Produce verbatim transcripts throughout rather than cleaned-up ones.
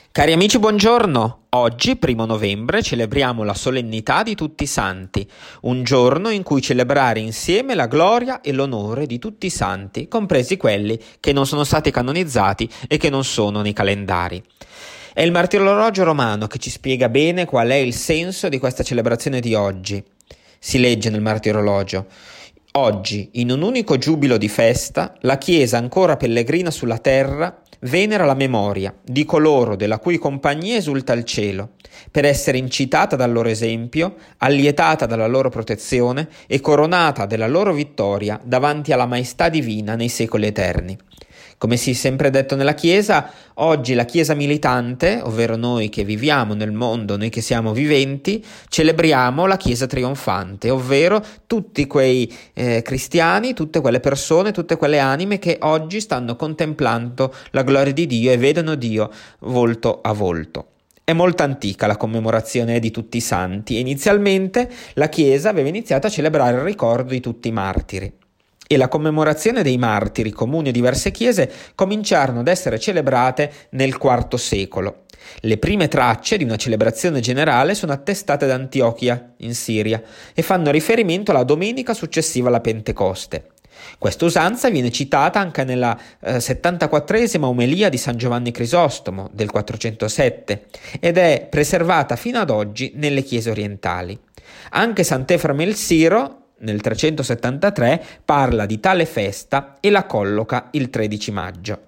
Cari amici, buongiorno! Oggi, primo novembre, celebriamo la solennità di tutti i santi, un giorno in cui celebrare insieme la gloria e l'onore di tutti i santi, compresi quelli che non sono stati canonizzati e che non sono nei calendari. È il Martirologio romano che ci spiega bene qual è il senso di questa celebrazione di oggi. Si legge nel Martirologio: oggi, in un unico giubilo di festa, la Chiesa ancora pellegrina sulla terra venera la memoria di coloro della cui compagnia esulta il cielo, per essere incitata dal loro esempio, allietata dalla loro protezione e coronata della loro vittoria davanti alla maestà divina nei secoli eterni. Come si è sempre detto nella Chiesa, oggi la Chiesa militante, ovvero noi che viviamo nel mondo, noi che siamo viventi, celebriamo la Chiesa trionfante, ovvero tutti quei eh, cristiani, tutte quelle persone, tutte quelle anime che oggi stanno contemplando la gloria di Dio e vedono Dio volto a volto. È molto antica la commemorazione di tutti i santi e inizialmente la Chiesa aveva iniziato a celebrare il ricordo di tutti i martiri. E la commemorazione dei martiri comuni a diverse chiese cominciarono ad essere celebrate nel quarto secolo. Le prime tracce di una celebrazione generale sono attestate da Antiochia, in Siria, e fanno riferimento alla domenica successiva alla Pentecoste. Questa usanza viene citata anche nella eh, settantaquattresima omelia di San Giovanni Crisostomo del quattrocentosette ed è preservata fino ad oggi nelle chiese orientali. Anche Sant'Efreme il Siro nel trecentosettantatré parla di tale festa e la colloca il tredici maggio.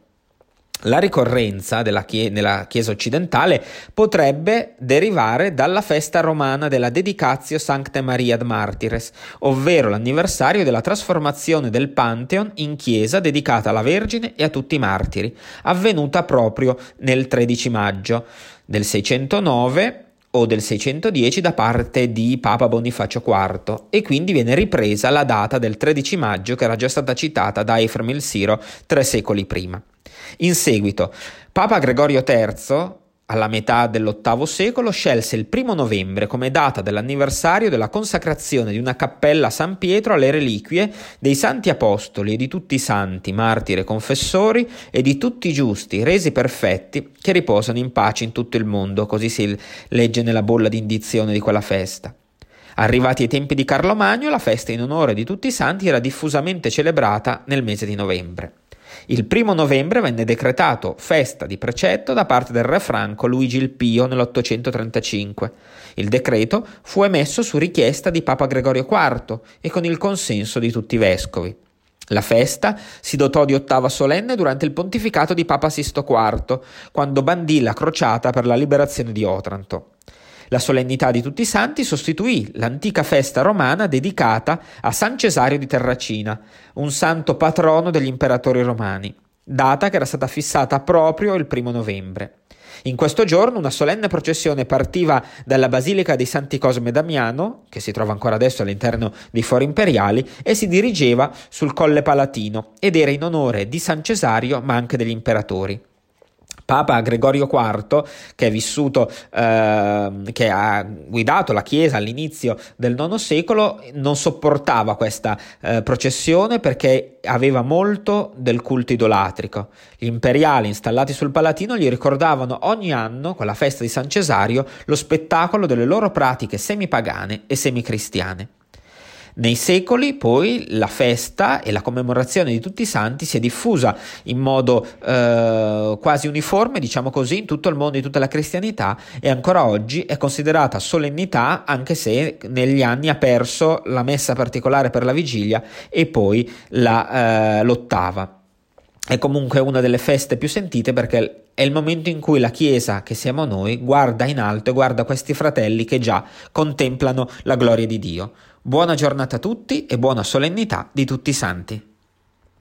La ricorrenza della chie- nella Chiesa occidentale potrebbe derivare dalla festa romana della Dedicatio Sanctae Maria ad Martires, ovvero l'anniversario della trasformazione del Pantheon in chiesa dedicata alla Vergine e a tutti i martiri, avvenuta proprio nel tredici maggio del seicentonove o del seicentodieci da parte di Papa Bonifacio quarto, e quindi viene ripresa la data del tredici maggio che era già stata citata da Efrem il Siro tre secoli prima. In seguito, Papa Gregorio terzo, alla metà dell'ottavo secolo, scelse il primo novembre come data dell'anniversario della consacrazione di una cappella a San Pietro alle reliquie dei santi apostoli e di tutti i santi, martiri e confessori e di tutti i giusti, resi perfetti, che riposano in pace in tutto il mondo, così si legge nella bolla di indizione di quella festa. Arrivati ai tempi di Carlo Magno, la festa in onore di tutti i santi era diffusamente celebrata nel mese di novembre. Il primo novembre venne decretato festa di precetto da parte del re franco Luigi il Pio nell'ottocentotrentacinque. Il decreto fu emesso su richiesta di Papa Gregorio quarto e con il consenso di tutti i vescovi. La festa si dotò di ottava solenne durante il pontificato di Papa Sisto quarto, quando bandì la crociata per la liberazione di Otranto. La solennità di tutti i santi sostituì l'antica festa romana dedicata a San Cesario di Terracina, un santo patrono degli imperatori romani, data che era stata fissata proprio il primo novembre. In questo giorno una solenne processione partiva dalla Basilica dei Santi Cosme e Damiano, che si trova ancora adesso all'interno dei Fori Imperiali, e si dirigeva sul Colle Palatino ed era in onore di San Cesario ma anche degli imperatori. Papa Gregorio quarto, che è vissuto, eh, che ha guidato la Chiesa all'inizio del nono secolo, non sopportava questa eh, processione perché aveva molto del culto idolatrico. Gli imperiali installati sul Palatino gli ricordavano ogni anno, con la festa di San Cesario, lo spettacolo delle loro pratiche semipagane e semicristiane. Nei secoli poi la festa e la commemorazione di tutti i santi si è diffusa in modo eh, quasi uniforme, diciamo così, in tutto il mondo di tutta la cristianità, e ancora oggi è considerata solennità, anche se negli anni ha perso la messa particolare per la vigilia e poi la, eh, l'ottava. È comunque una delle feste più sentite perché è il momento in cui la Chiesa, che siamo noi, guarda in alto e guarda questi fratelli che già contemplano la gloria di Dio. Buona giornata a tutti e buona solennità di tutti i santi.